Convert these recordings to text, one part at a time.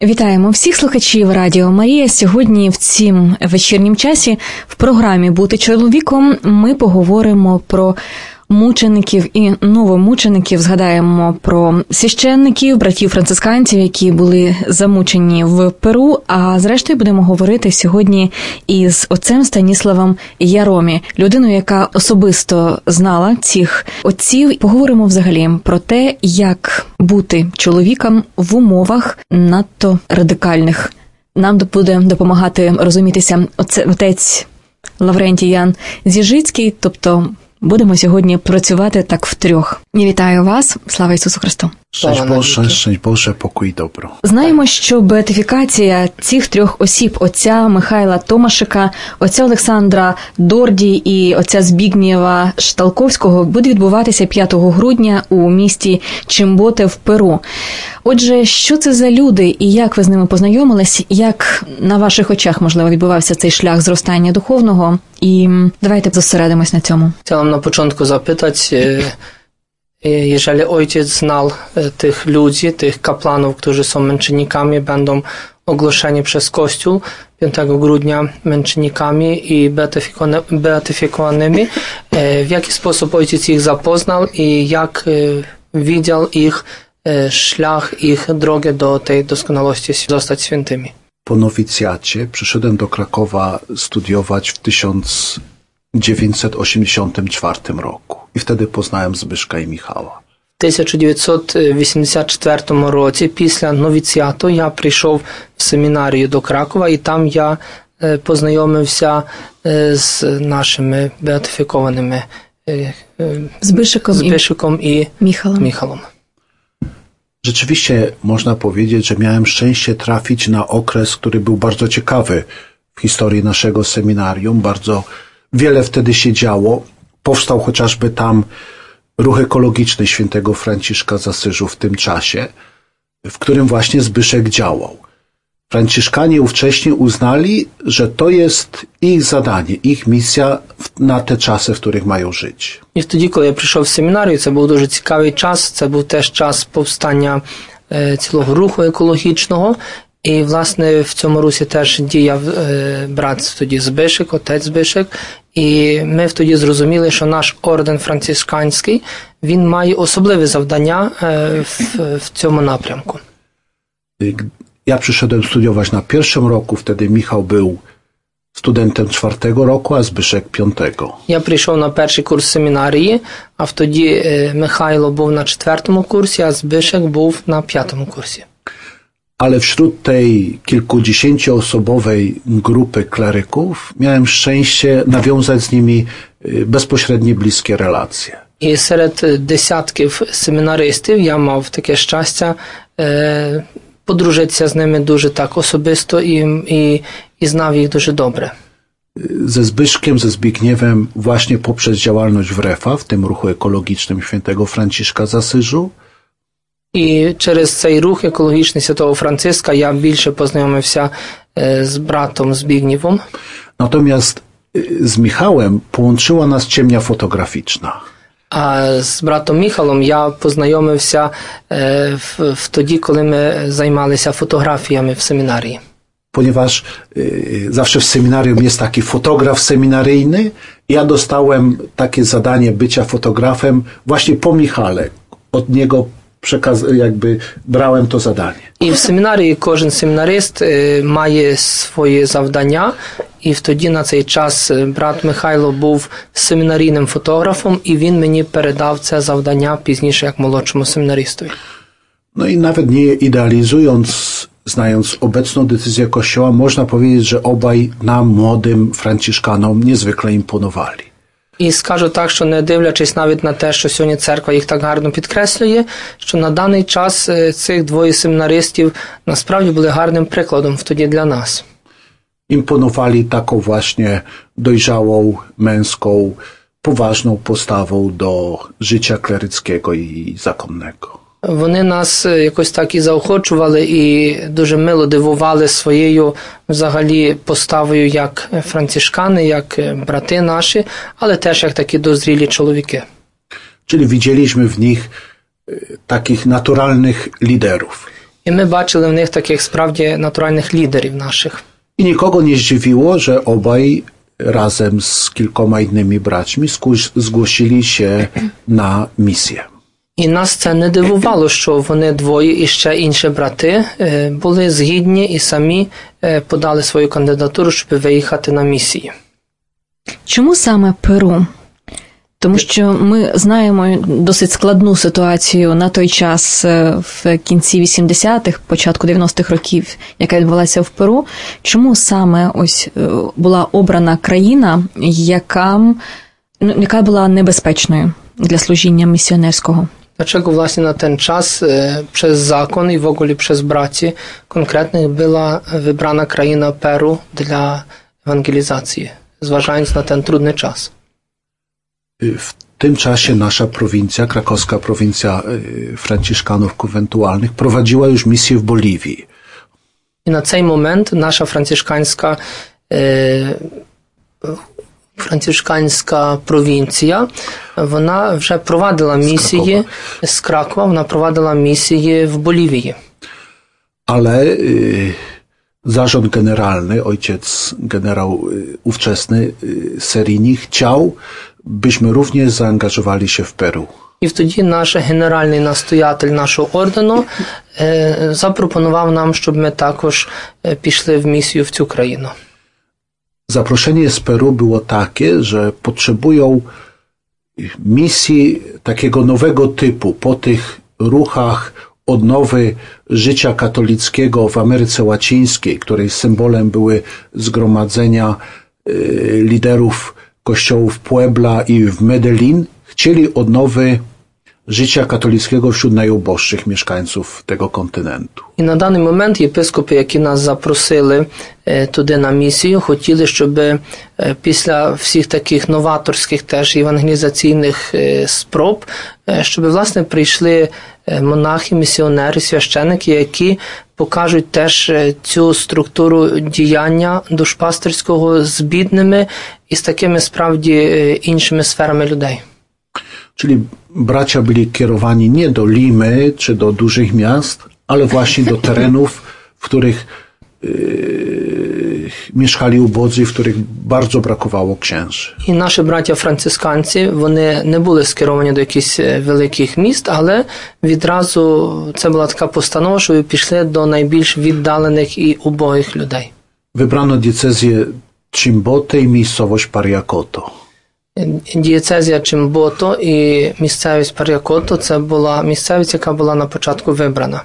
Вітаємо всіх слухачів Радіо Марія. Сьогодні в цім вечірнім часі в програмі «Бути чоловіком» ми поговоримо про мучеників і новомучеників, згадаємо про священників, братів-францисканців, які були замучені в Перу, а зрештою будемо говорити сьогодні із отцем Станіславом Яромі, людиною, яка особисто знала цих отців. Поговоримо взагалі про те, як бути чоловіком в умовах надто радикальних. Нам буде допомагати розумітися отець Лаврентій Ян Зіжицький, тобто будемо сьогодні працювати так втрьох. Я вітаю вас. Слава Ісусу Христу. Szczęść Boże, pokój i dobro. Знаємо, що беатифікація цих трьох осіб, отця Михайла Томашика, отця Олександра Дорді і отця Збігнєва Шталковського, буде відбуватися 5 грудня у місті Чимботе в Перу. Отже, що це за люди і як ви з ними познайомились? Як на ваших очах, можливо, відбувався цей шлях зростання духовного? І давайте зосередимось на цьому. Chciałem na początku zapytać, jeżeli ojciec znał tych ludzi, tych kapłanów, którzy są męczennikami, będą ogłoszeni przez Kościół 5 grudnia męczennikami i beatyfikowanymi, w jaki sposób ojciec ich zapoznał i jak widział ich szlach, ich drogę do tej doskonałości, zostać świętymi. Po nowicjacie przyszedłem do Krakowa studiować w 1984 roku i wtedy poznałem Zbyszka i Michała. В 1984 році, після новіціату, я прийшов в семінарію до Кракова, і там я познайомився з нашими беатифікованими Zbyszkiem i Michalom. Rzeczywiście można powiedzieć, że miałem szczęście trafić na okres, który był bardzo ciekawy w historii naszego seminarium. Bardzo wiele wtedy się działo. Powstał chociażby tam ruch ekologiczny świętego Franciszka z Asyżu w tym czasie, w którym właśnie Zbyszek działał. Franciszkanie ówcześnie uznali, że to jest ich zadanie, ich misja na te czasy, w których mają żyć. І тоді, коли я прийшов в семінарію, це був дуже цікавий час, це був теж час повстання цілого руху екологічного. І, власне, в цьому русі теж діяв брат тоді Збишек, отець Збишек. І ми тоді зрозуміли, що наш орден францисканський, він має особливе завдання в цьому напрямку. Ja przyszedłem studiować na pierwszym roku, wtedy Michał był studentem 4 roku, a Zbyszek 5. Я прийшов на перший курс семінарії, а тоді Михайло був на 4 курсі, а Збишек був на 5 курсі. Ale wśród tej kilkudziesięcioosobowej grupy kleryków miałem szczęście nawiązać z nimi bezpośrednie, bliskie relacje. І серед десятків семінаристів я мав таке щастя подружитися з ними дуже так особисто і знав їх дуже добре. Ze Zbyszkiem, ze Zbigniewem właśnie poprzez działalność w REFA, w tym ruchu ekologicznym świętego Franciszka z Asyżu. І через цей рух екологічний Святого Франциска я більше познайомився з братом Збігнєвом. Natomiast z Michałem połączyła nas ciemnia fotograficzna. А з братом Міхалом я познайомився тоді, коли ми займалися фотографіями в семінарії. Ponieważ zawsze w seminarium jest taki fotograf seminaryjny, ja dostałem takie zadanie bycia fotografem właśnie po Michale. Od niego jakby brałem to zadanie. І в семінарії кожен семінарист має свої завдання, і тоді на цей час брат Михайло був семінарійним фотографом, і він мені передав це завдання пізніше як молодшому семінаристові. No i nawet nie idealizując, znając obecną decyzję Kościoła, można powiedzieć, że obaj nam, młodym Franciszkanom, niezwykle imponowali. І скажу так, що не дивлячись навіть на те, що сьогодні церква їх так гарно підкреслює, що на даний час цих двоє семінаристів насправді були гарним прикладом тоді для нас. Imponowali taką właśnie dojrzałą, męską, poważną postawą do życia kleryckiego i zakonnego. Вони нас якось так і заохочували, і дуже мило дивували своєю взагалі поставою як францишкани, як брати наші, але теж як такі дозрілі чоловіки. Czyli widzieliśmy w nich takich naturalnych liderów. І ми бачили в них таких справді натуральних лідерів наших. I nikogo nie zdziwiło, że obaj razem z kilkoma innymi braćmi zgłosili się na misję. І нас це не дивувало, що вони двоє і ще інші брати були згідні і самі подали свою кандидатуру, щоб виїхати на місії. Чому саме Перу? Тому що ми знаємо досить складну ситуацію на той час в кінці 80-х, початку 90-х років, яка відбулася в Перу. Чому саме ось була обрана країна, яка була небезпечною для служіння місіонерського? Dlaczego właśnie na ten czas przez zakon i w ogóle przez braci konkretnych była wybrana kraina Peru dla ewangelizacji, zważając na ten trudny czas? W tym czasie nasza prowincja, krakowska prowincja franciszkanów konwentualnych prowadziła już misję w Boliwii. I na ten moment nasza францишканська провінція, вона вже провадила місії з Кракова, вона провадила місії в Болівії. Ale zarząd generalny, ojciec generał ówczesny Serini chciał, byśmy również zaangażowali się w Peru. І тоді наш генеральний настоятель нашого ордену запропонував нам, щоб ми також пішли в місію в цю країну. Zaproszenie z Peru było takie, że potrzebują misji takiego nowego typu po tych ruchach odnowy życia katolickiego w Ameryce Łacińskiej, której symbolem były zgromadzenia liderów kościołów Puebla i w Medellin. Chcieli odnowy życia katolickiego wśród najuboższych mieszkańców tego kontynentu. І на даний момент єпископи, які нас запросили туди на місію, хотіли, щоб після всіх таких новаторських теж евангелізаційних спроб, щоб, власне, прийшли монахи, місіонери, священики, які покажуть теж цю структуру діяння душпастерського з бідними і з такими справді іншими сферами людей. Czyli bracia byli kierowani nie do Limy czy do dużych miast, ale właśnie do terenów, w których mieszkali ubodzy, w których bardzo brakowało księży. І наші браття-францисканці, вони не були скеровані до якихось великих міст, але відразу це була така постанова, що пішли до найбільш віддалених і убогих людей. Wybrano diecezję Chimbote i miejscowość Pariacoto. Дієцезія Чимбото і місцевість Пар'якото – це була місцевість, яка була на початку вибрана.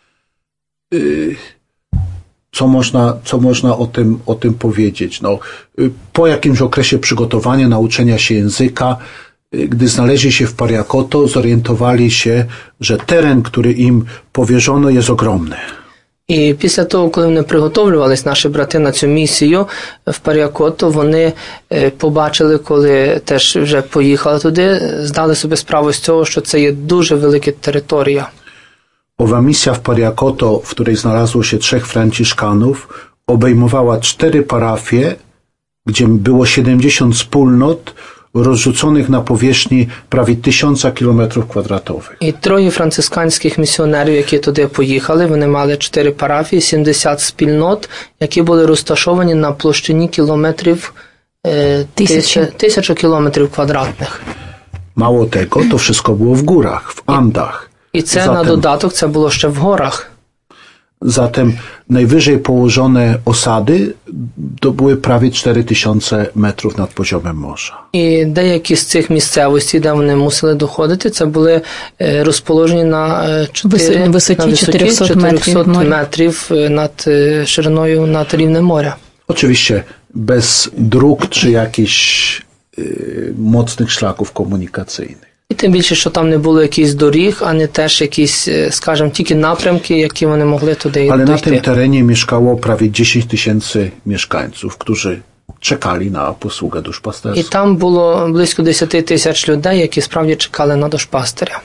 Co można o tym powiedzieć? No, po jakimś okresie przygotowania, nauczenia się języka, gdy znaleźli się w Pariacoto, zorientowali się, że teren, który im powierzono, jest ogromny. І після того, коли вони приготовлювались, наші брати, на цю місію в Пар'якото, вони побачили, коли теж вже поїхали туди, здали собі справу з цього, що це є дуже велика територія. Owa misja w Pariacoto, w której znalazło się 3 franciszkanów, obejmowała 4 parafie, gdzie było 70 wspólnot rozrzuconych na powierzchni prawie 1000 km². І 3 францисканських місіонерів, які туди поїхали, вони мали 4 парафії, 70 спільнот, які були розташовані на площині кілометрів, 1000 км². Mało tego, to wszystko było w górach, w Andach. І це на додаток, це було ще в горах. Zatem najwyżej położone osady to były prawie 4000 metrów nad poziomem morza. І деякі з цих місцевостей, де вони мусили доходити, це були розположені на висоті 400 метрів над шириною над рівнем моря. Oczywiście bez dróg czy jakichś mocnych szlaków komunikacyjnych. І тим більше, що там не було якихось доріг, а не теж якісь, скажімо, тільки напрямки, які вони могли туди Ale дійти. na tym terenie mieszkało prawie 10 000 mieszkańców, którzy czekali na posługę І duszpasterską. там було близько 10 тисяч людей, які справді чекали на душпастиря.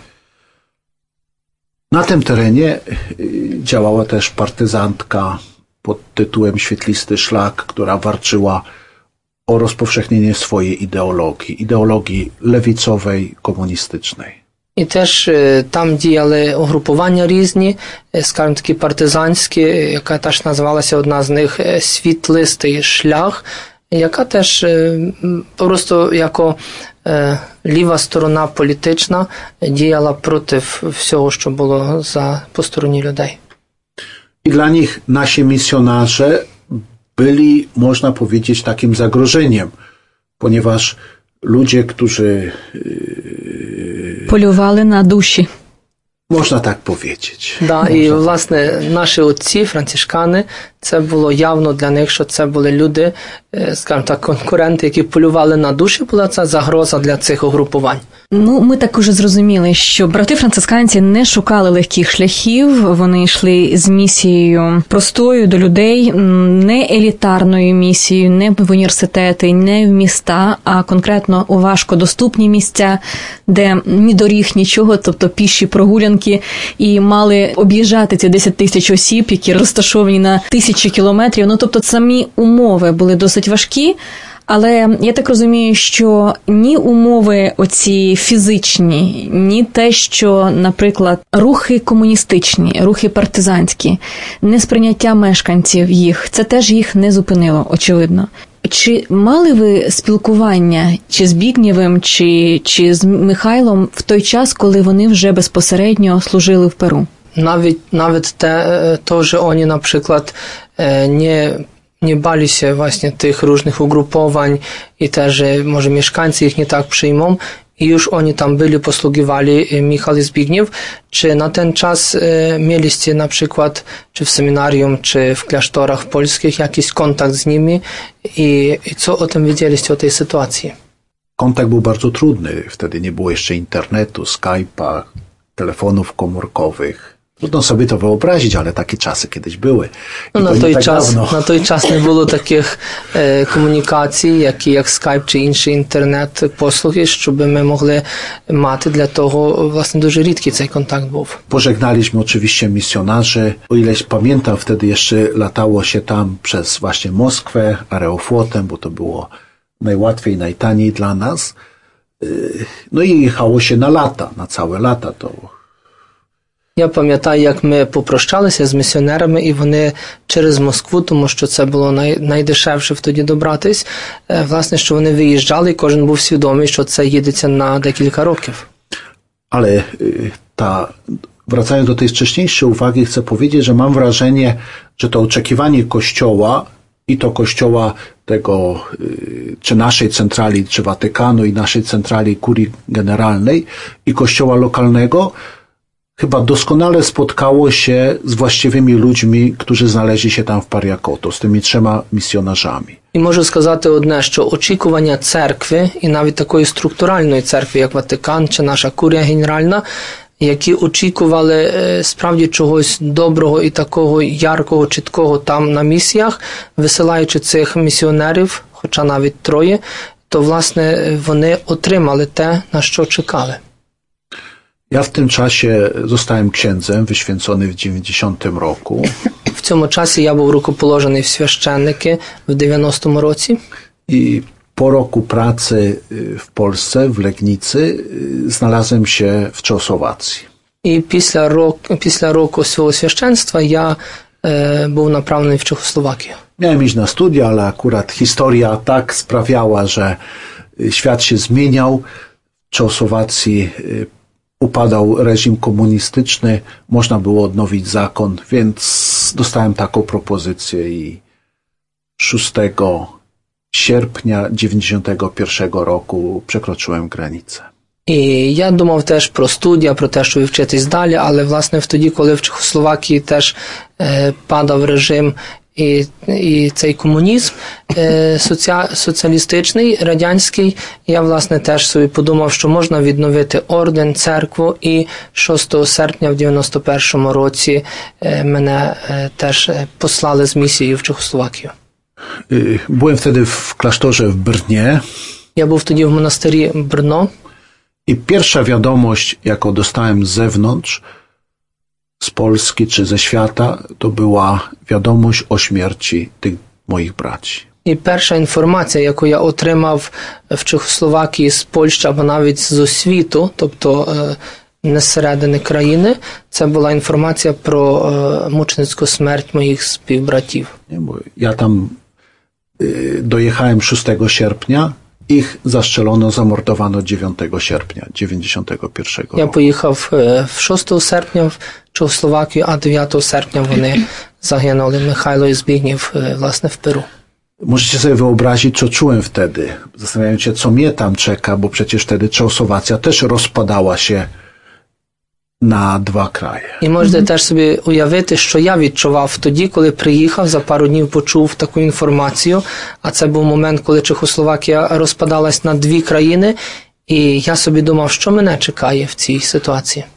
Na tym terenie działała też partyzantka pod tytułem Świetlisty Szlak, która walczyła o rozpowszechnienie swojej ideologii lewicowej, komunistycznej. І теж там діяли угрупування різні, скажімо такі партизанські, яка теж називалася одна з них «Світлистий шлях», яка теж просто як ліва сторона політична діяла проти всього, що було по стороні людей. I dla nich nasi misjonarze byli, można powiedzieć, takim zagrożeniem, ponieważ ludzie, którzy полювали на душі. Można tak powiedzieć. Да, і, власне, наші отці, францишкани, це було явно для них, що це були люди, скажімо так, конкуренти, які полювали на душі, була це загроза для цих угрупувань. Ну, ми також зрозуміли, що брати-францисканці не шукали легких шляхів, вони йшли з місією простою до людей, не елітарною місією, не в університети, не в міста, а конкретно у важкодоступні місця, де ні доріг, нічого, тобто піші прогулянки, і мали об'їжджати ці 10 тисяч осіб, які розташовані на тисячі кілометрів. Ну, тобто самі умови були досить важкі, але я так розумію, що ні умови оці фізичні, ні те, що, наприклад, рухи комуністичні, рухи партизанські, несприйняття мешканців їх, це теж їх не зупинило, очевидно. Чи мали ви спілкування чи з Збігнєвим, чи з Михайлом в той час, коли вони вже безпосередньо служили в Перу? Nawet to, że oni na przykład nie bali się właśnie tych różnych ugrupowań i też, że może mieszkańcy ich nie tak przyjmą i już oni tam byli, posługiwali Michał i Zbigniew. Czy na ten czas mieliście na przykład, czy w seminarium, czy w klasztorach polskich jakiś kontakt z nimi i co o tym wiedzieliście, o tej sytuacji? Kontakt był bardzo trudny. Wtedy nie było jeszcze internetu, Skype'a, telefonów komórkowych. Trudno sobie to wyobrazić, ale takie czasy kiedyś były. No, na той час не було таких комунікацій, як Skype чи інші інтернет-послуги, щоб ми могли мати. Для того, власне, дуже рідкий цей контакт був. Pożegnaliśmy oczywiście misjonarzy. O ileś pamiętam, wtedy jeszcze latało się tam przez właśnie Moskwę, aeroflotem, bo to było najłatwiej, najtaniej dla nas. No i jechało się na lata, na całe lata. Я пам'ятаю, як ми попрощалися з місіонерами, і вони через Москву, тому що це було найдешевше тоді добратись, власне, що вони виїжджали, і кожен був свідомий, що це їдеться на декілька років. Ale wracając do tej wcześniejszej uwagi, chcę powiedzieć, że mam wrażenie, że to oczekiwanie Kościoła i to Kościoła tego, czy naszej centrali, czy Watykanu i naszej centrali Kurii Generalnej i Kościoła lokalnego chyba doskonale spotkało się z właściwymi ludźmi, którzy znaleźli się tam w Pariakoto, z tymi 3 misjonarzami. І можу сказати одне, що очікування церкви, і навіть такої структуральної церкви, як Ватикан чи наша Курія Генеральна, які очікували справді чогось доброго і такого яркого, чіткого там на місіях, висилаючи цих місіонерів, хоча навіть 3, то, власне, вони отримали те, на що чекали. Ja w tym czasie zostałem księdzem, wyświęcony w 90 roku. В цьому часі я був рукоположений в священники в 90-му році. I po roku pracy w Polsce, w Legnicy, znalazłem się w Czechosłowacji. І після року свого священства я був направлений в Чехословакію. Miałem iść na studia, ale akurat historia tak sprawiała, że świat się zmieniał. W Czechosłowacji upadał reżim komunistyczny, można było odnowić zakon, więc dostałem taką propozycję i 6 sierpnia 91 roku przekroczyłem granicę. І я думав теж про студію, про те, що вивчитись далі, але, власне, тоді, коли в Чехословакії теж падав режим і цей комунізм соціалістичний, радянський, я, власне, теж собі подумав, що можна відновити орден, церкву, і 6 серпня в 91 році мене теж послали з місією в Чехословакію. Byłem wtedy w klasztorze w Brnie. Я був тоді в монастирі Брно. I pierwsza wiadomość, jaką dostałem z zewnątrz, z Polski czy ze świata, to była wiadomość o śmierci tych moich braci. І перша інформація, яку я отримав в Чехословакії, з Польщі або навіть з світу, тобто не зсередини країни. Це була інформація про мученицьку смерть моїх співбратів. Ja tam dojechałem 6 sierpnia, ich zastrzelono, zamordowano 9 sierpnia 91 roku. Я поїхав 6 серпня в Чехословакію, а 9 серпня вони загинули. Михайло і Збігнєв, власне, в Перу. Możecie sobie wyobrazić, co czułem wtedy, zastanawiając się, co mnie tam czeka, bo przecież wtedy Czechosłowacja też rozpadała się на 2 краї. І можете теж собі уявити, що я відчував тоді, коли приїхав, за пару днів почув таку інформацію, а це був момент, коли Чехословакія розпадалась на 2 країни, і я собі думав, що мене чекає в цій ситуації.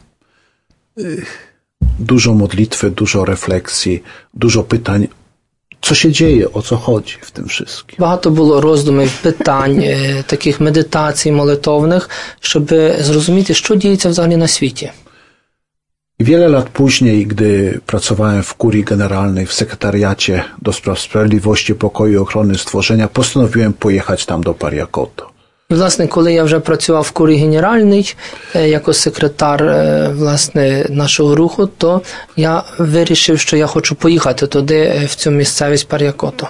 Dużo modlitwy, dużo refleksji, dużo pytań, co się dzieje, o co chodzi w tym wszystkim. Багато було роздумів, питань, таких медитацій молитовних, щоб зрозуміти, що діється взагалі на світі. I wiele lat później, gdy pracowałem w Kurii Generalnej, w sekretariacie do spraw sprawiedliwości, pokoju i ochrony stworzenia, postanowiłem pojechać tam do Pariakoto. І, власне, коли я вже працював в Курії Генеральній, як секретар, власне, нашого руху, то я вирішив, що я хочу поїхати туди, в цю місцевість Пар'якото.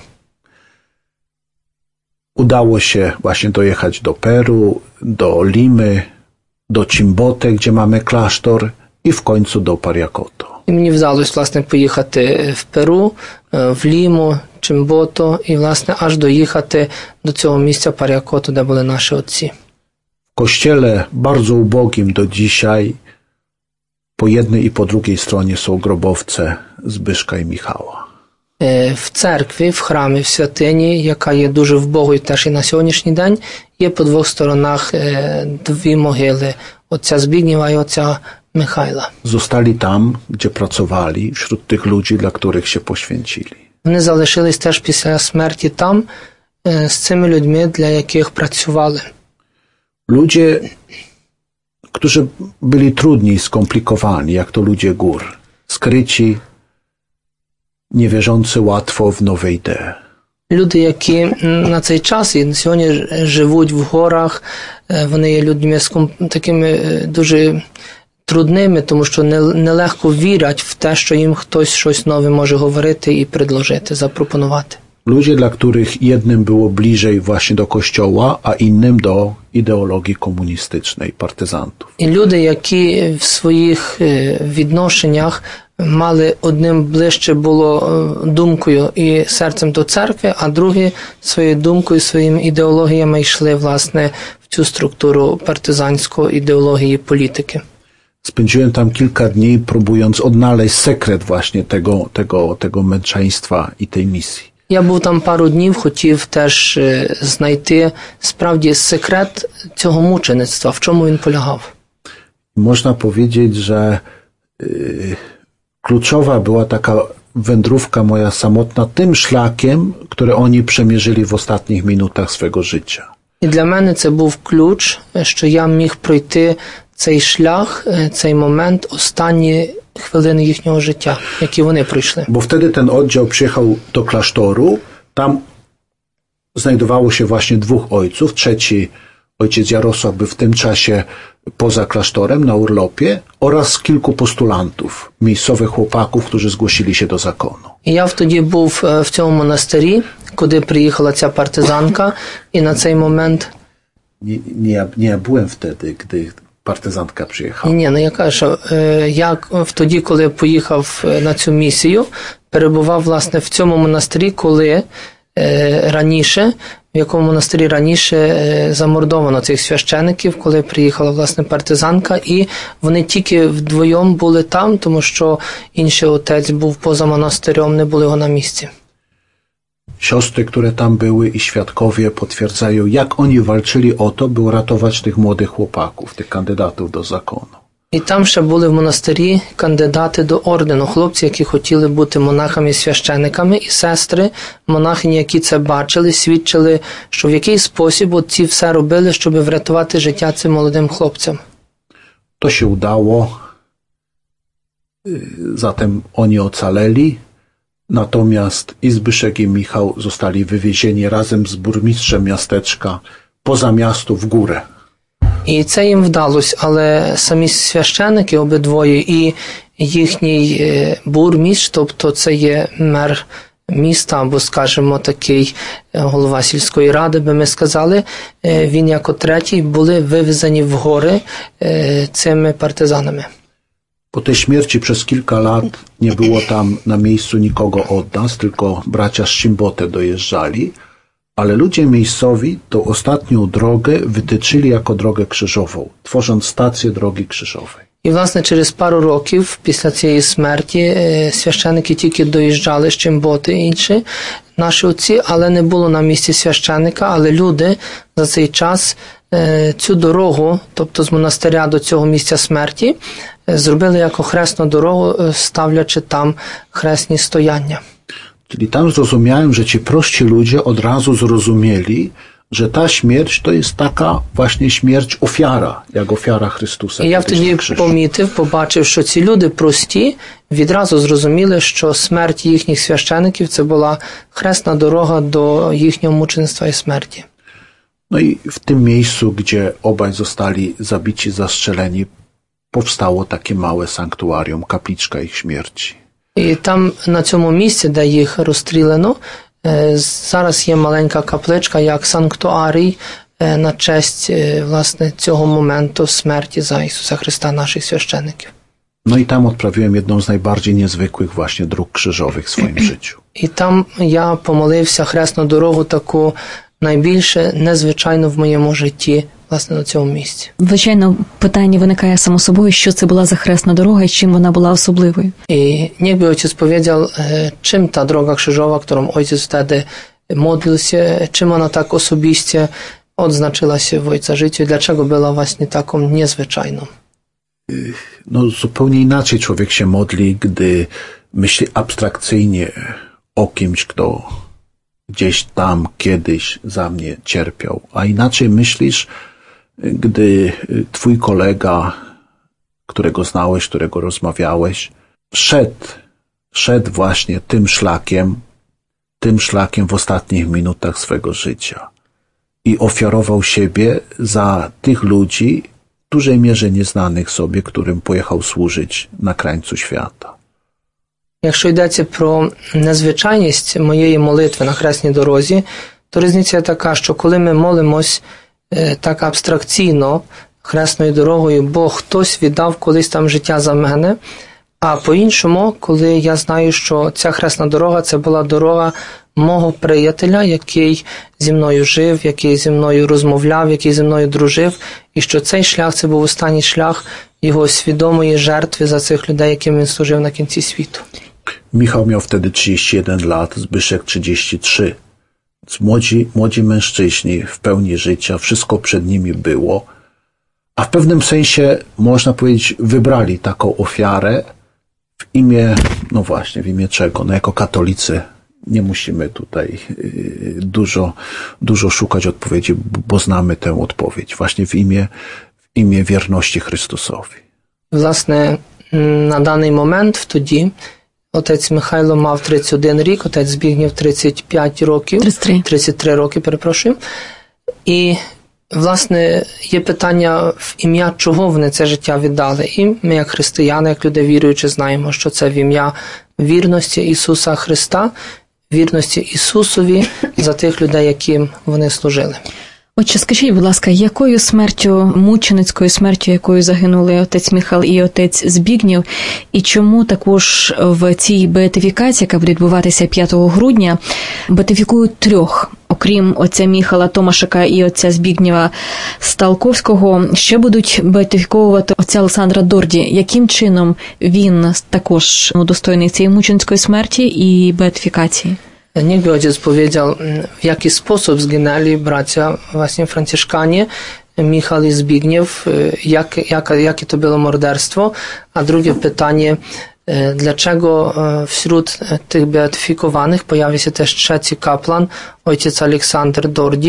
Udało się właśnie dojechać do Peru, do Limy, do Chimbote, gdzie mamy klasztor, i w końcu do Pariakoto. І мені вдалося, власне, поїхати в Перу, в Ліму, Чимбото і, власне, аж доїхати до цього місця Пар'якото, де були наші отці. W kościele bardzo ubogim do dzisiaj po jednej i po drugiej stronie są grobowce Zbyszka i Michała. В церкві, в храмі, в святині, яка є дуже вбогою теж і на сьогоднішній день, є по 2 сторонах 2 могили – отця Збігнєва і отця Михайла. Zostali tam, gdzie pracowali, wśród tych ludzi, dla których się poświęcili. Вони залишились теж після смерті там, з цими людьми, для яких працювали. Ludzie, którzy byli trudni, skomplikowani, jak to ludzie gór, skryci, niewierzący łatwo w nowe idee. Люди, які на цей час і сьогодні живуть в горах, вони є людьми такими дуже трудними, тому що нелегко вірять в те, що їм хтось щось нове може говорити і предложити, запропонувати. Ludzie, dla których jednym było bliżej właśnie do kościoła, a innym do ideologii komunistycznej, partyzantów. І люди, які в своїх відношеннях мали одним ближче було думкою і серцем до церкви, а другі своєю думкою, своїми ідеологіями йшли, власне, в цю структуру партизанської ідеології політики. Spędziłem tam kilka dni, próbując odnaleźć sekret właśnie tego męczeństwa i tej misji. Я був там пару днів, хотів теж знайти справді секрет цього мучеництва, в чому він полягав. Można powiedzieć, że kluczowa była taka wędrówka moja samotna tym szlakiem, który oni przemierzyli w ostatnich minutach swego życia. І для мене це був ключ, що я міг пройти цей шлях, цей момент, останні хвилини їхнього життя, які вони пройшли. Bo wtedy ten oddział przyjechał do klasztoru, tam znajdowało się właśnie 2 ojców, trzeci ojciec Jarosław był w tym czasie poza klasztorem na urlopie oraz kilku postulantów, miejscowych chłopaków, którzy zgłosili się do zakonu. І я тоді був в цьому монастирі, куди приїхала ця партизанка, і на цей момент... Nie ja byłem wtedy, gdy партизантка приїхала. Ні, я кажу, що я тоді, коли я поїхав на цю місію, перебував, власне, в цьому монастирі, коли раніше, в якому монастирі раніше замордовано цих священиків, коли приїхала, власне, партизанка, і вони тільки вдвоєм були там, тому що інший отець був поза монастирем, не було його на місці. Siostry, które tam były i świadkowie potwierdzają, jak oni walczyli o to, by uratować tych młodych chłopaków, tych kandydatów do zakonu. І там ще були в монастирі кандидати до ордену, хлопці, які хотіли бути монахами і священиками, і сестри, монахині, які це бачили, свідчили, що в який спосіб ці все робили, щоб врятувати життя цим молодим хлопцям. To się udało, zatem oni ocaleli, natomiast i Zbyszek i Michał zostali wywiezieni razem z burmistrzem miasteczka poza miasto w górę. І це їм вдалося, але самі священики обидвоє і їхній бурмістр, тобто це є мер міста, або, скажімо, такий голова сільської ради, би ми сказали, він як третій були вивезені в гори цими partyzanami. Po tej śmierci przez kilka lat nie było tam na miejscu nikogo od nas, tylko bracia z Chimbote dojeżdżali, ale ludzie miejscowi tą ostatnią drogę wytyczyli jako drogę krzyżową, tworząc stację drogi krzyżowej. І, власне, через пару років після цієї смерті священики тільки доїжджали з Чимботи і інші наші отці, але не було на місці священика, але люди за цей час цю дорогу, тобто з монастиря до цього місця смерті, зробили як хресну дорогу, ставлячи там хресні стояння. Czyli tam zrozumiałem, że ci prości ludzie od razu zrozumieli, że ta śmierć to jest taka właśnie śmierć ofiara, jak ofiara Chrystusa. І я тоді помітив, побачив, що ці люди прості відразу зрозуміли, що смерть їхніх священиків це була хресна дорога до їхнього мучеництва і смерті. No i w tym miejscu, gdzie obaj zostali zabici, zastrzeleni, powstało takie małe sanktuarium, kapliczka ich śmierci. І там, на цьому місці, де їх розстріляно, зараз є маленька капличка, як санктуарій, на честь, власне, цього моменту смерті за Ісуса Христа, наших священиків. No i tam odprawiłem jedną z najbardziej niezwykłych właśnie dróg krzyżowych w swoim życiu. І там я помолився хресну дорогу таку найбільше незвичайно в моєму житті, власне, на цьому місці. Звичайно, питання виникає само собою, що це була за хресна дорога і чим вона була особливою. I niech by ojciec powiedział, czym ta droga krzyżowa, którą ojciec wtedy modlił się, czym ona tak osobiście odznaczyła się w ojca życiu i dlaczego była właśnie taką niezwyczajną. No, zupełnie inaczej człowiek się modli, gdy myśli abstrakcyjnie o kimś, kto gdzieś tam kiedyś za mnie cierpiał. A inaczej myślisz, gdy twój kolega, którego znałeś, którego rozmawiałeś, szedł właśnie tym szlakiem w ostatnich minutach swego życia i ofiarował siebie za tych ludzi, w dużej mierze nieznanych sobie, którym pojechał służyć na krańcu świata. Якщо йдеться про незвичайність моєї молитви на хресній дорозі, то різниця така, що коли ми молимось так абстракційно хресною дорогою, бо хтось віддав колись там життя за мене, а по-іншому, коли я знаю, що ця хресна дорога – це була дорога мого приятеля, який зі мною жив, який зі мною розмовляв, який зі мною дружив, і що цей шлях – це був останній шлях його свідомої жертви за цих людей, яким він служив на кінці світу. Michał miał wtedy 31 lat, Zbyszek 33. Młodzi mężczyźni w pełni życia, wszystko przed nimi było, a w pewnym sensie, można powiedzieć, wybrali taką ofiarę w imię, no właśnie, w imię czego? No jako katolicy nie musimy tutaj dużo szukać odpowiedzi, bo znamy tę odpowiedź. Właśnie w imię wierności Chrystusowi. Власне, на даний момент тоді отець Михайло мав 31 рік, отець Збігнєв 35 років. 33 роки, перепрошую. І, власне, є питання, в ім'я чого вони це життя віддали. І ми, як християни, як люди віруючі, знаємо, що це в ім'я вірності Ісуса Христа, вірності Ісусові за тих людей, яким вони служили. Отже, скажіть, будь ласка, якою смертю, мученицькою смертю, якою загинули отець Михал і отець Збігнєв, і чому також в цій беатифікації, яка буде відбуватися 5 грудня, беатифікують 3, окрім отця Міхала Томашика і отця Збігнєва Сталковського, ще будуть беатифіковувати отця Олександра Дорді. Яким чином він також удостоєний цієї мученицької смерті і беатифікації? Niech by ojciec powiedział, w jaki sposób zginęli bracia właśnie franciszkanie, Michał i Zbigniew, jakie to było morderstwo, a drugie pytanie, dlaczego wśród tych beatyfikowanych pojawia się też trzeci kapłan, ojciec Aleksander Dordi,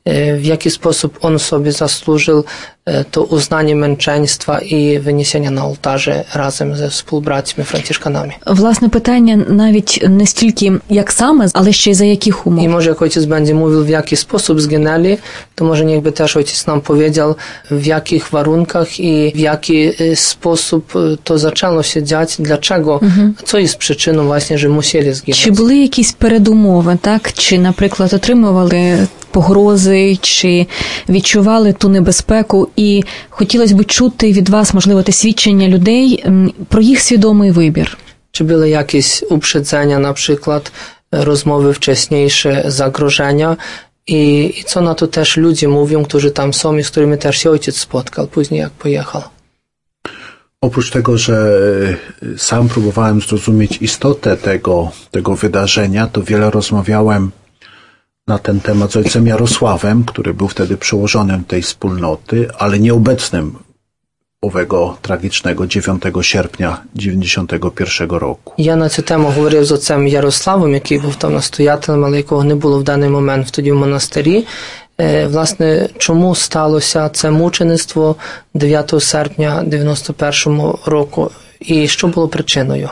w jaki sposób on sobie zasłużył to uznanie męczeństwa i wyniesienia na ołtarze razem ze współbraćmi Franciszkanami. Власне, питання навіть не стільки як саме, але ще й за яких умов. I może jak ojciec będzie mówił, w jaki sposób zginęli, to może niechby też ojciec nam powiedział, w jakich warunkach i w jaki sposób to zaczęło się dziać, dlaczego, co jest przyczyną właśnie, że musieli zginąć. Чи були якісь передумови, так? Чи, наприклад, отримували погрози, чи відчували ту небезпеку? І хотілося б чути від вас, можливо, те свідчення людей про їх свідомий вибір. Czy były jakieś uprzedzenia, na przykład rozmowy wcześniejsze, zagrożenia i co na to też ludzie mówią, którzy tam są i z którymi też się ojciec spotkał później, jak pojechał. Oprócz tego, że sam próbowałem zrozumieć istotę tego wydarzenia, to wiele rozmawiałem na ten temat z ojcem Jarosławem, który był wtedy przełożonym tej wspólnoty, ale nieobecnym owego tragicznego 9 sierpnia 1991 roku. Я на цю тему говорив з отцем Ярославом, який був там настоятелем, але якого не було в даний момент тоді в монастирі. Власне, чому сталося це мучеництво 9 серпня 91 року і що було причиною?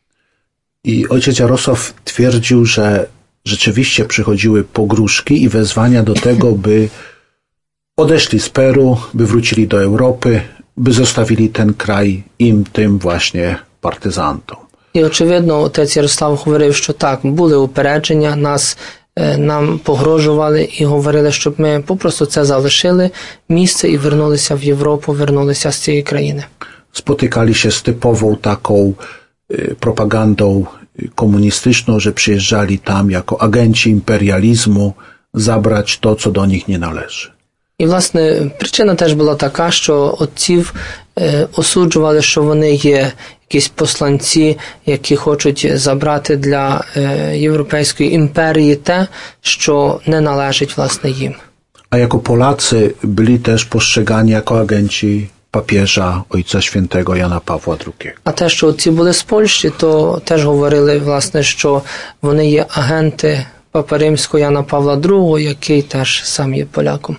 I ojciec Jarosław twierdził, że rzeczywiście przychodziły pogróżki i wezwania do tego, by odeszli z Peru, by wrócili do Europy, by zostawili ten kraj tym właśnie partyzantom. І, очевидно, отець Ярослав говорив, що так, були упередження, нам погрожували і говорили, щоб ми попросту це залишили місце і вернулися в Європу, вернулися з цієї країни. Spotykali się z typową taką propagandą komunistyczną, że przyjeżdżali tam jako agenci imperializmu zabrać to, co do nich nie należy. І, власне, причина теж була така, що отців осуджували, що вони є якісь посланці, які хочуть забрати для Європейської імперії те, що не належить, власне, їм. A jako Polacy byli też postrzegani jako agenci papieża Ojca Świętego Jana Pawła II. А те, що отці були з Польщі, то теж говорили, власне, що вони є агенти Папи Римського Яна Павла II, який теж сам є поляком.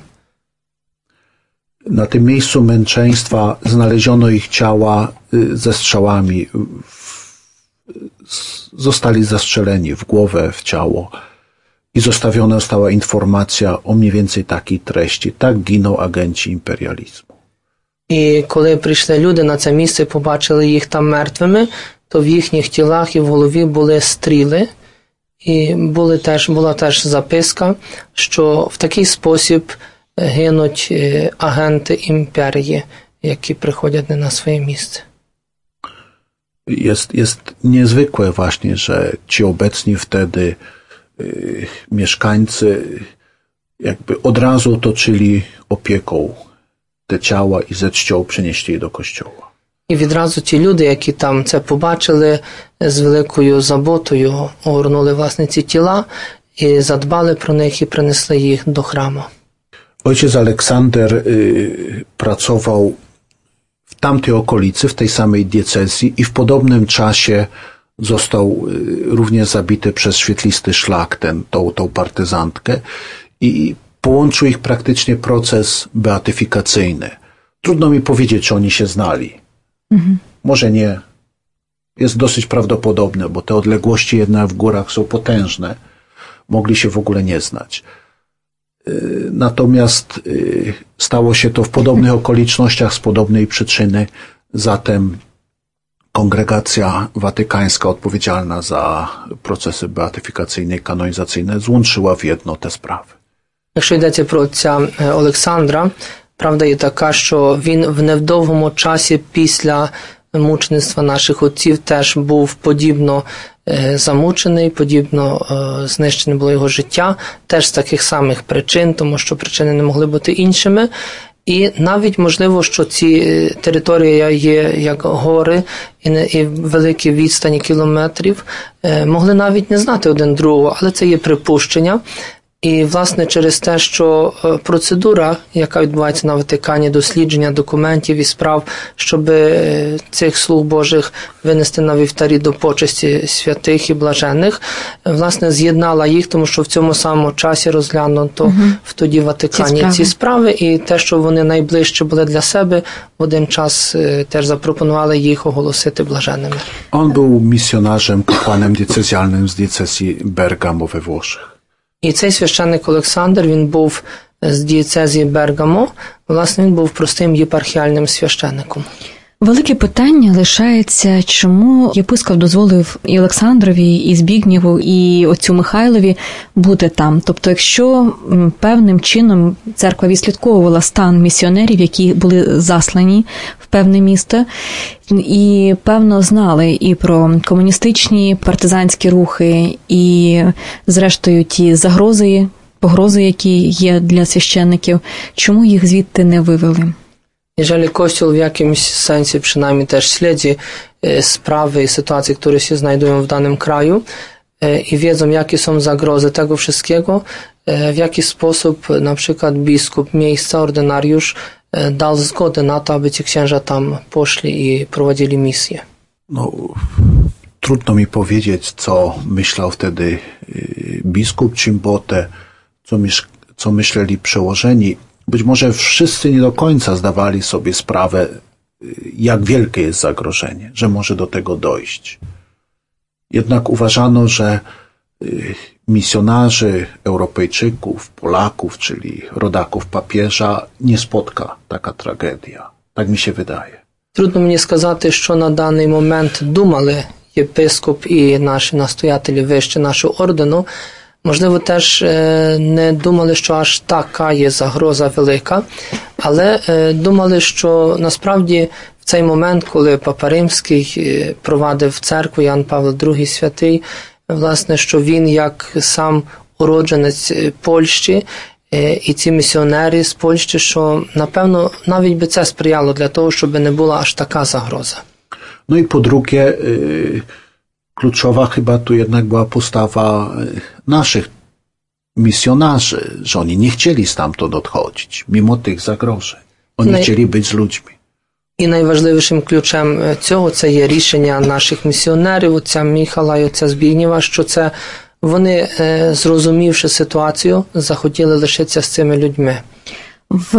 Na tym miejscu męczeństwa znaleziono ich ciała ze strzałami. Zostali zastrzeleni w głowę, w ciało. I zostawiona została informacja o mniej więcej takiej treści. Tak giną agenci imperializmu. І коли прийшли люди на це місце, побачили їх там мертвими, то в їхніх тілах і в голові були стріли. І була теж записка, що в такий спосіб гинуть агенти імперії, які приходять не на своє місце. Jest niezwykłe właśnie, że ci obecni wtedy mieszkańcy jakby od razu otoczyli opieką te ciała i ze czcią przenieśli je do kościoła. І відразу ті люди, які там це побачили, з великою заботою огорнули власне ці тіла і задбали про них і принесли їх до храму. Ojciec Aleksander pracował w tamtej okolicy, w tej samej diecezji i w podobnym czasie został również zabity przez świetlisty szlak, tą partyzantkę i połączył ich praktycznie proces beatyfikacyjny. Trudno mi powiedzieć, czy oni się znali. Może nie. Jest dosyć prawdopodobne, bo te odległości jednak w górach są potężne. Mogli się w ogóle nie znać. Natomiast stało się to w podobnych okolicznościach, z podobnej przyczyny. Zatem Kongregacja Watykańska odpowiedzialna za procesy beatyfikacyjne i kanonizacyjne złączyła w jedno te sprawy. Якщо йдеться про отця Олександра, правда є така, що він в невдовгому часі після мучеництва наших отців теж був подібно замучений, подібно знищене було його життя, теж з таких самих причин, тому що причини не могли бути іншими. І навіть можливо, що ці території є як гори і великі відстані кілометрів, могли навіть не знати один другого, але це є припущення. І, власне, через те, що процедура, яка відбувається на Ватикані, дослідження документів і справ, щоб цих слуг Божих винести на вівтарі до почесті святих і блаженних, власне, з'єднала їх, тому що в цьому самому часі розглянуто в тоді Ватикані ці справи, і те, що вони найближче були для себе, в один час теж запропонували їх оголосити блаженними. On był misjonarzem, kapłanem diecezjalnym z diecezji Bergamo we Włoszech. І цей священник Олександр, він був з дієцезії Бергамо, власне, він був простим єпархіальним священником. Велике питання лишається, чому єпископ дозволив і Олександрові, і Збігнєву, і отцю Михайлові бути там. Тобто, якщо певним чином церква відслідковувала стан місіонерів, які були заслані в певне місто, і, певно, знали і про комуністичні партизанські рухи, і, зрештою, ті погрози, які є для священників, чому їх звідти не вивели? Jeżeli Kościół w jakimś sensie przynajmniej też śledzi sprawy i sytuacje, które się znajdują w danym kraju i wiedzą, jakie są zagrozy tego wszystkiego, w jaki sposób na przykład biskup miejsca, ordynariusz dał zgodę na to, aby ci księża tam poszli i prowadzili misję. No, trudno mi powiedzieć, co myślał wtedy biskup Chimbote, co myśleli przełożeni. Być może wszyscy nie do końca zdawali sobie sprawę, jak wielkie jest zagrożenie, że może do tego dojść. Jednak uważano, że misjonarzy Europejczyków, Polaków, czyli rodaków papieża, nie spotka taka tragedia. Tak mi się wydaje. Trudno мені сказати, що на даний момент думали єпископ і наші настоятелі вище нашого ордену. Можливо, теж не думали, що аж така є загроза велика, але думали, що насправді в цей момент, коли Папа Римський провадив церкву, Ян Павло II святий, власне, що він як сам уродженець Польщі і ці місіонери з Польщі, що, напевно, навіть би це сприяло для того, щоб не була аж така загроза. No i po drugie, kluczowa chyba tu jednak była postawa naszych misjonarzy, że oni nie chcieli stamtąd odchodzić, mimo tych zagrożeń. Oni chcieli być z ludźmi. І найважливішим ключем цього це є рішення наших місіонерів, отця Міхала і отця Збігнєва, що це вони, зрозумівши ситуацію, захотіли лишитися з цими людьми. В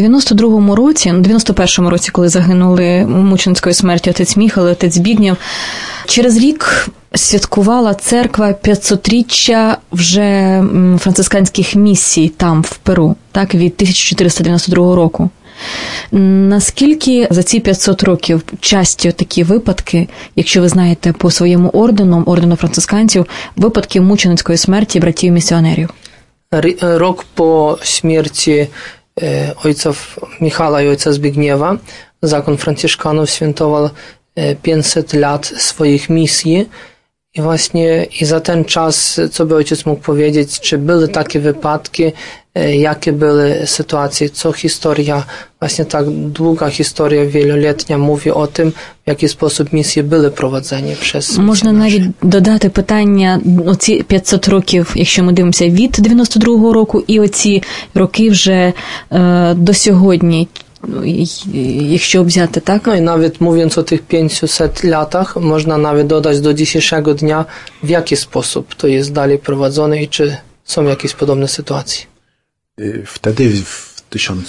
91-му році, коли загинули мученицькою смертю отець Міхал і отець Збігнєв, через рік святкувала церква 500-річчя вже францисканських місій там, в Перу, так, від 1492 року. Наскільки за ці 500 років часті такі випадки, якщо ви знаєте по своєму ордену францисканців, випадки мученицької смерті братів-місіонерів? Rok po śmierci ojców Michała i ojca Zbigniewa zakon franciszkanów świętował 500 lat swoich misji i właśnie i za ten czas, co by ojciec mógł powiedzieć, czy były takie wypadki, jakie były sytuacje, co historia, właśnie tak długa historia wieloletnia mówi o tym, w jaki sposób misje były prowadzone przez Можна навіть додати питання, оці 500 років, якщо ми дивимося від 92-го року, і оці роки вже до сьогодні, якщо взяти, tak? No i nawet mówiąc o tych 500 latach, można nawet dodać do dzisiejszego dnia, w jaki sposób to jest dalej prowadzone i czy są jakieś podobne sytuacje. Wtedy w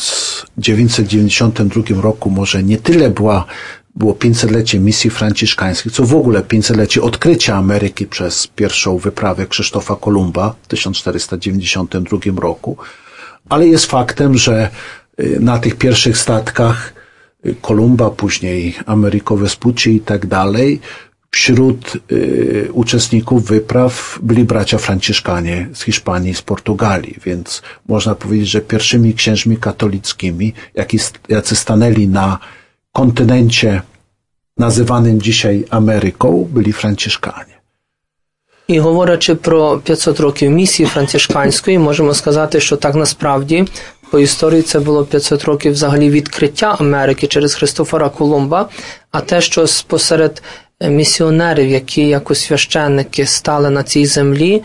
1992 roku może nie tyle było 500-lecie misji franciszkańskich, co w ogóle 500-lecie odkrycia Ameryki przez pierwszą wyprawę Krzysztofa Kolumba w 1492 roku, ale jest faktem, że na tych pierwszych statkach Kolumba, później Amerigo Vespucci i tak dalej, wśród uczestników wypraw byli bracia franciszkanie z Hiszpanii, z Portugalii, więc można powiedzieć, że pierwszymi księżmi katolickimi, jacy stanęli na kontynencie nazywanym dzisiaj Ameryką, byli franciszkanie. І говорячи про 500 років місії францишканської, можемо сказати, що так насправді по історії це було 500 років взагалі відкриття Америки через Христофора Колумба, а те, що посеред місіонерів, які як священники стали на цій землі,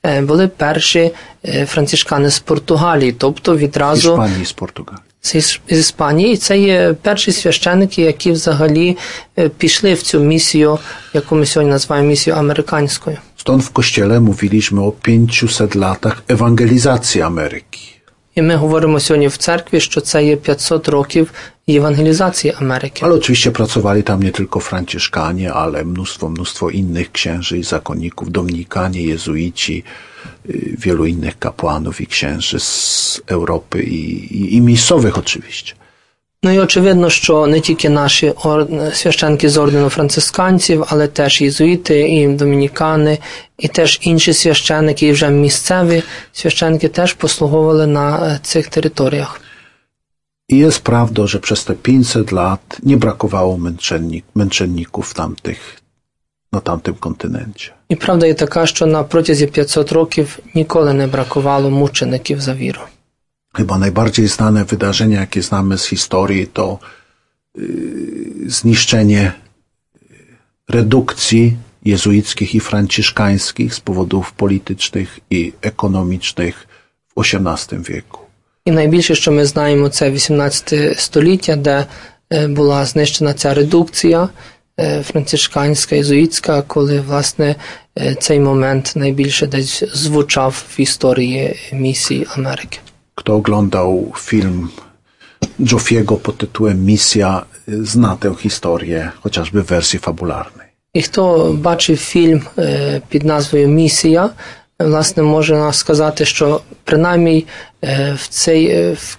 були перші францишкани з Португалії, тобто відразу... Іспанії, з Португалії. З Іспанії. І це є перші священники, які взагалі пішли в цю місію, яку ми сьогодні називаємо місію американською. Stąd w Kościele mówiliśmy o 500 latach ewangelizacji Ameryki. І ми говоримо сьогодні в церкві, що це є 500 років ewangelizacji Ameryki. Ale oczywiście pracowali tam nie tylko franciszkanie, ale mnóstwo innych księży i zakonników, dominikanie, jezuici, wielu innych kapłanów i księży z Europy i miejscowych oczywiście. Ну і очевидно, що не тільки наші священники з ордену францисканців, але теж єзуїти, і домінікани, і теж інші священики, і вже місцеві священики теж послуговували на цих територіях. I jest prawdą, że przez te 500 lat nie brakowało męczenników na tamtym kontynencie. І правда є така, що на протязі 500 років ніколи не бракувало мучеників за віру. Chyba najbardziej znane wydarzenia, jakie znamy z historii, to zniszczenie redukcji jezuickich i franciszkańskich z powodów politycznych i ekonomicznych w XVIII wieku. І найбільше, що ми знаємо, це 18 століття, де була знищена ця редукція францишканська, єзуїтська, коли, власне, цей момент найбільше десь звучав в історії місії Америки. Kto oglądał film Joffiego pod tytułem Misja, zna tę historię, chociażby w wersji fabularnej. І хто бачив фільм під назвою «Місія», власне, можна сказати, що принаймні в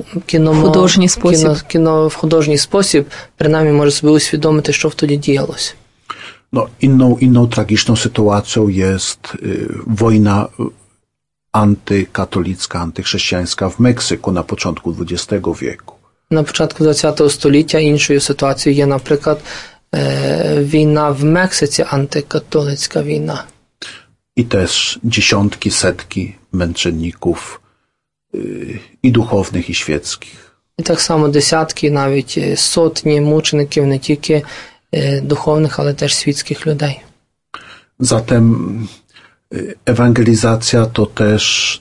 художній спосіб, принаймні може собі усвідомити, що тоді діялося. No, inną tragiczną sytuacją jest wojna antykatolicka, antychrześcijańska w Meksyku na początku XX wieku. На початку ХХ століття іншою ситуацією є, наприклад, wojna w Meksyce, antykatolicka wojna. I też dziesiątki, setki męczenników i duchownych, i świeckich. І так само десятки, навіть сотні мучеників, не тільки духовних, але теж світських людей. Zatem ewangelizacja to też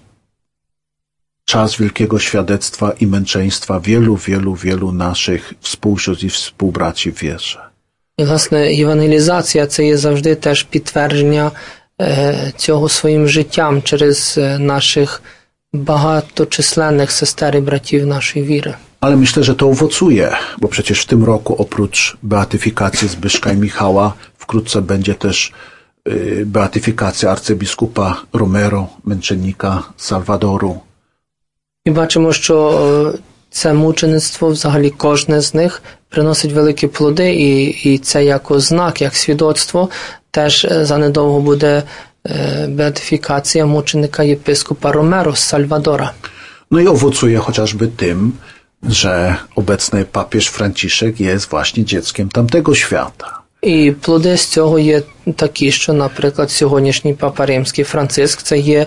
czas wielkiego świadectwa i męczeństwa wielu naszych współsióstr i współbraci w wierze. І, власне, євангелізація – це є завжди теж підтвердження цього своїм життям через наших багаточисленних сестер і братів нашої віри. Ale myślę, że to owocuje, bo przecież w tym roku oprócz beatyfikacji Zbyszka i Michała wkrótce będzie też beatyfikacja arcybiskupa Romero, męczennika Salwadoru. І бачимо, що це мучеництво, взагалі кожне з них, приносить великі плоди, і це як ознак, як свідоцтво, теж занедовго буде beatyfikacja muczenika єпископа Romero z Salwadora. No i owocuje chociażby tym, że obecny papież Franciszek jest właśnie dzieckiem tamtego świata. І плоди з цього є такі, що, наприклад, сьогоднішній папа Римський Франциск – це є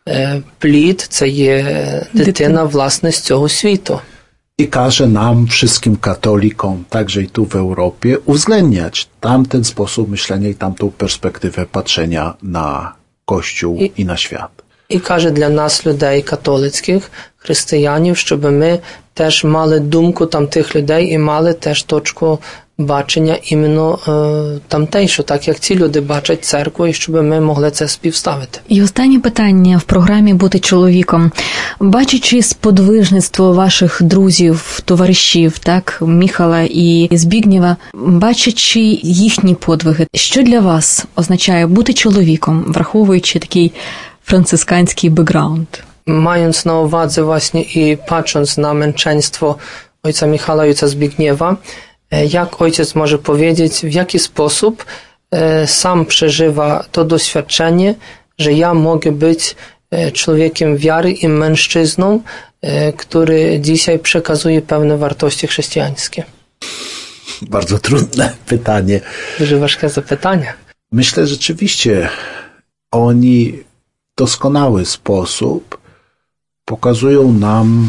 плід, це є дитина, власне, з цього світу. I każe nam, wszystkim katolikom, także i tu w Europie, uwzględniać tamten sposób myślenia i tamtą perspektywę patrzenia na Kościół i na świat. І каже для нас, людей католицьких, християнів, щоб ми теж мали думку тамтих людей і мали теж точку бачення іменно тамтейшу, так як ці люди бачать церкву, і щоб ми могли це співставити. І останнє питання в програмі «Бути чоловіком». Бачачи сподвижництво ваших друзів, товаришів, так, Міхала і Збігнєва, бачачи їхні подвиги, що для вас означає бути чоловіком, враховуючи такий францисканський бекграунд? Mając na uwadze właśnie i patrząc na męczeństwo ojca Michała i ojca Zbigniewa, jak ojciec może powiedzieć, w jaki sposób sam przeżywa to doświadczenie, że ja mogę być człowiekiem wiary i mężczyzną, który dzisiaj przekazuje pewne wartości chrześcijańskie? Bardzo trudne pytanie. Дуже важке запитання. Myślę, że rzeczywiście oni w doskonały sposób pokazują nam,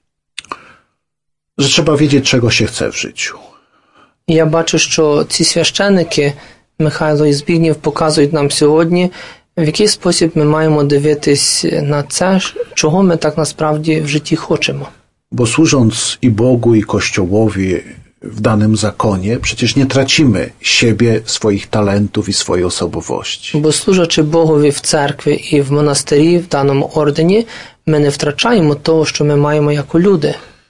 że trzeba wiedzieć, czego się chce w życiu. Я бачу, що ці священники, Михайло і Збігнєв, показують нам сьогодні, В який спосіб ми маємо дивитись на це, чого ми так насправді в житті хочемо? Bo służąc i Bogu, i Kościołowi w danym zakonie, przecież nie tracimy siebie, swoich talentów i swojej osobowości. Бо служачи Богові в церкві і в монастирі, в даному ордені, ми не втрачаємо того, що ми маємо як люди.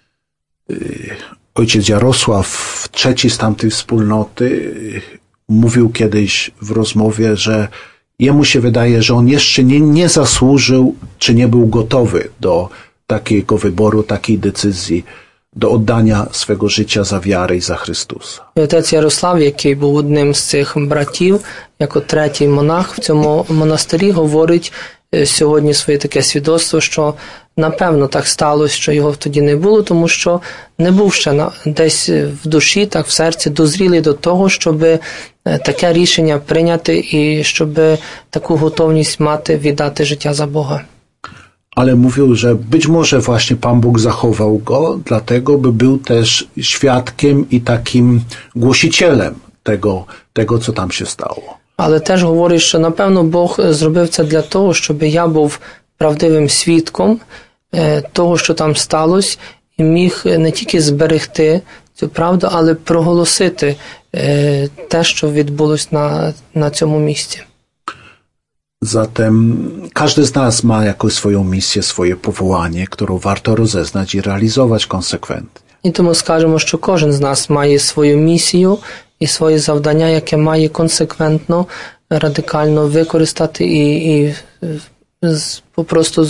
Ojciec Jarosław, trzeci z tamtej wspólnoty, mówił kiedyś w rozmowie, że jemu się wydaje, że on jeszcze nie zasłużył, czy nie był gotowy do takiego wyboru, takiej decyzji, do oddania swego życia za wiarę i za Chrystusa. І отець Ярослав, який був одним з цих братів, як третій монах в цьому монастирі, говорить сьогодні своє таке свідоцтво, що напевно так сталося, що його тоді не було, тому що не був ще десь в душі, так в серці дозрілий до того, щоб таке рішення прийняти і щоб таку готовність мати віддати життя за Бога. Ale mówił, że być może właśnie Pan Bóg zachował go, dlatego by był też świadkiem i takim głosicielem tego, co tam się stało. Але теж говорить, що напевно Бог зробив це для того, щоб я був правдивим свідком того, що там сталося, і міг не тільки зберегти цю правду, але проголосити те, що відбулось на цьому місці. Zatem każdy z nas ma jakąś swoją misję, swoje powołanie, którą warto rozeznać i realizować konsekwentnie. І тому скажемо, що кожен з нас має свою місію і своє завдання, яке має консеквентно, радикально використати і попросту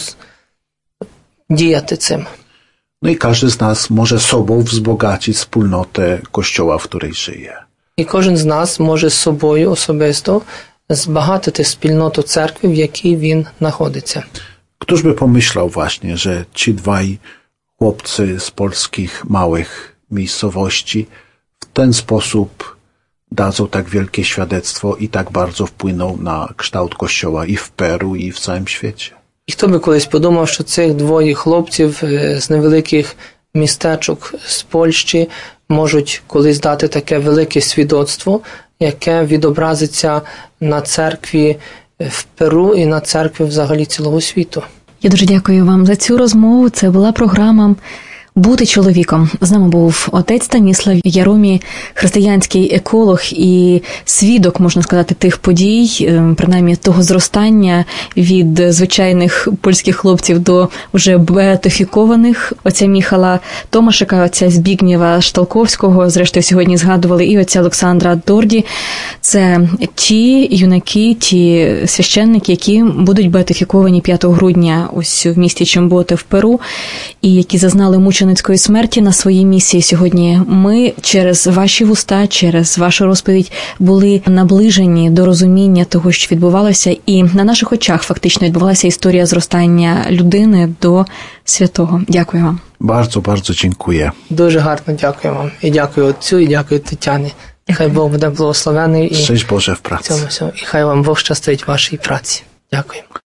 діяти цим. No i każdy z nas może sobą wzbogacić wspólnotę Kościoła, w której żyje. І кожен з нас може з собою особисто збагатити спільноту церкви, в якій він знаходиться. Któż by pomyślał właśnie, że ci dwaj chłopcy z polskich małych miejscowości w ten sposób dadzą tak wielkie świadectwo i tak bardzo wpłyną na kształt Kościoła i w Peru, i w całym świecie. І хто би колись подумав, що цих двоє хлопців з невеликих містечок з Польщі можуть колись дати таке велике свідоцтво, яке відобразиться на церкві в Перу і на церкві взагалі цілого світу. Я дуже дякую вам за цю розмову. Це була програма «Бути чоловіком». З нами був отець Станіслав Яромі, християнський еколог і свідок, можна сказати, тих подій, принаймні того зростання від звичайних польських хлопців до вже беатифікованих, отця Міхала Томашика, отця Збігнєва Шталковського, зрештою сьогодні згадували, і отця Олександра Дорді. Це ті юнаки, ті священники, які будуть беатифіковані 5 грудня ось в місті Чимботе в Перу, і які зазнали мученицької смерті на своїй місії сьогодні. Ми через ваші вуста, через вашу розповідь були наближені до розуміння того, що відбувалося, і на наших очах фактично відбувалася історія зростання людини до святого. Дякую вам. Bardzo, bardzo dziękuję. Дуже гарно дякую вам. І дякую отцю, і дякую Тетяні. Хай Бог буде благословений. Szczęść Boże w pracy. І хай вам Бог щастить в вашій праці. Дякую.